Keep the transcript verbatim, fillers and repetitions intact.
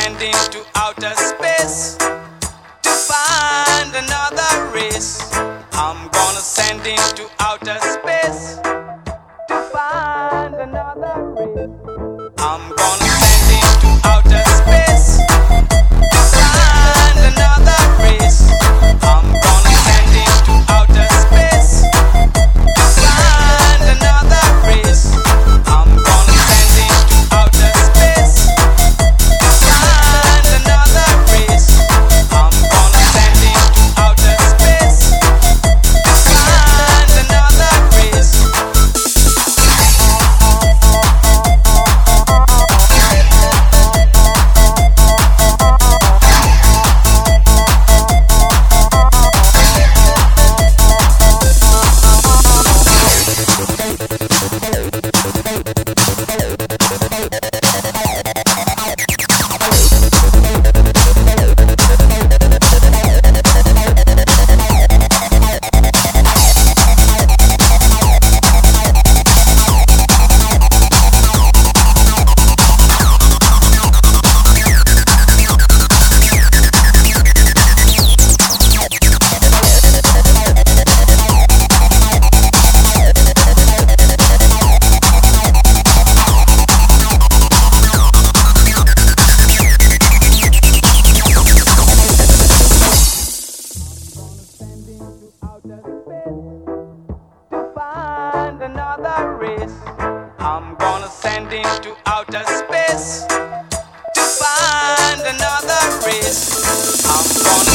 send into outer space to find another race. I'm gonna send into outer space to find another race. I'm gonna send into outer space to find another race. I'm gonna send into outer space to find another race. I'm gonna send into outer space to find another race. I'm gonna send into outer space to find another race. Find another race. I'm gonna send into outer space to find another race. I'm gonna